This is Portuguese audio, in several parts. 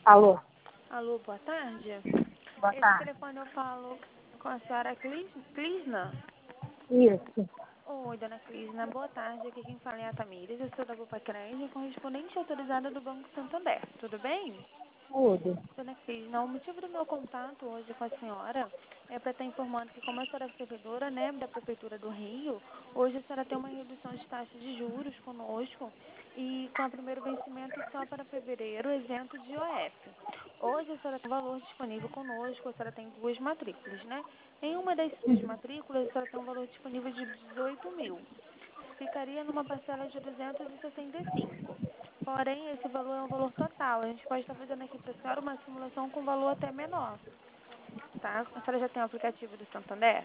Alô, Alô, boa tarde. boa Esse tarde. telefone eu falo com a senhora Clisna. Isso, Oi, dona Clisna, boa tarde. Aqui quem fala é a Tamires, eu sou da Bopa Crédito, correspondente autorizada do Banco Santander. Tudo bem? tudo. Dona Crisna, o motivo do meu contato hoje com a senhora é para estar informando que, como a senhora é servidora, né, da Prefeitura do Rio, hoje a senhora tem uma redução de taxa de juros conosco e com o primeiro vencimento só para fevereiro, isento de IOF. Hoje a senhora tem valor disponível conosco, a senhora tem duas matrículas, né? Em uma das suas matrículas, a senhora tem um valor disponível de 18 mil. Ficaria numa parcela de 265. Porém, esse valor é um valor total. A gente pode estar fazendo aqui para a senhora uma simulação com valor até menor, tá? A senhora já tem o aplicativo do Santander?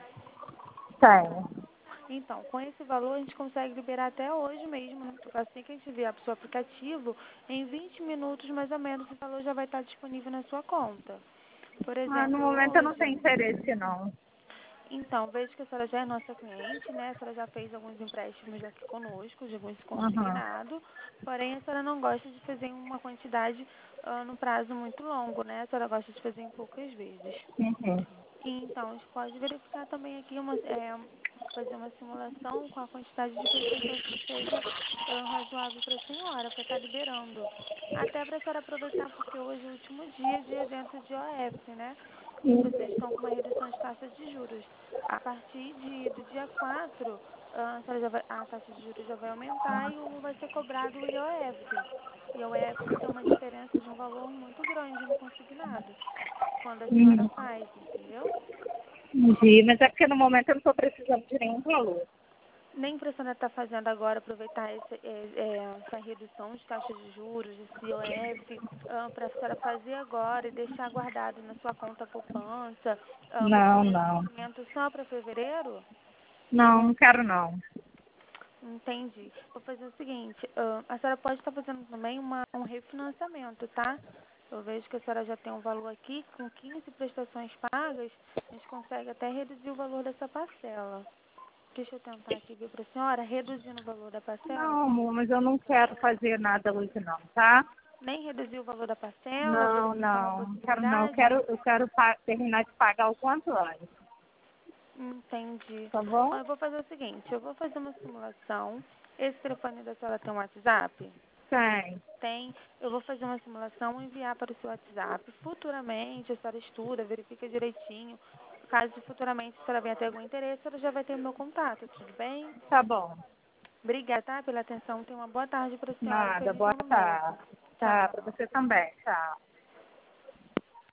Tenho. Então, com esse valor, a gente consegue liberar até hoje mesmo, né? Assim que a gente vier para o seu aplicativo, em 20 minutos mais ou menos, esse valor já vai estar disponível na sua conta. Por No exemplo, momento eu não tenho hoje. interesse, não. Então, vejo que a senhora já é nossa cliente, né? A senhora já fez alguns empréstimos aqui conosco, de alguns Uhum. consignado, porém a senhora não gosta de fazer em uma quantidade no prazo muito longo, né? A senhora gosta de fazer em poucas vezes. Uhum. Então, a gente pode verificar também aqui, fazer uma simulação com a quantidade de prestações que seja razoável para a senhora, para estar liberando. Até para a senhora aproveitar, porque hoje é o último dia de isento de OF, né? E vocês estão com uma redução de taxa de juros. A partir do dia 4, a taxa de juros já vai aumentar e vai ser cobrado o IOF. E o IOF tem uma diferença de um valor muito grande no consignado, quando a senhora Uhum. faz, entendeu? Entendi, mas é porque no momento eu não estou precisando de nenhum valor. Nem para a senhora estar fazendo agora, aproveitar essa redução de taxa de juros, esse IOF, para a senhora fazer agora e deixar guardado na sua conta poupança, com o Não, primeiro não. vencimento só para fevereiro? Não, não quero não. Entendi. Vou fazer o seguinte, a senhora pode estar fazendo também um refinanciamento, tá? Eu vejo que a senhora já tem um valor aqui, com 15 prestações pagas, a gente consegue até reduzir o valor dessa parcela. Deixa eu tentar aqui ver para a senhora, reduzindo o valor da parcela. Não, amor, mas eu não quero fazer nada hoje não, tá? Nem reduzir o valor da parcela, Não, verificar uma não. Quero não. possibilidade? Eu quero terminar de pagar o quanto antes, Entendi. tá bom? Ó, eu vou fazer o seguinte, eu vou fazer uma simulação. Esse telefone da senhora tem um WhatsApp? Tem. Tem. Eu vou fazer uma simulação e enviar para o seu WhatsApp. Futuramente, a senhora estuda, verifica direitinho. Caso futuramente a senhora venha ter algum interesse, a senhora já vai ter o meu contato, tudo bem? Tá bom. Obrigada, tá, pela atenção. Tenha uma boa tarde para a senhora. Nada. Feliz Boa ano novo. tarde. Tá, para Tchau. você também. Tchau.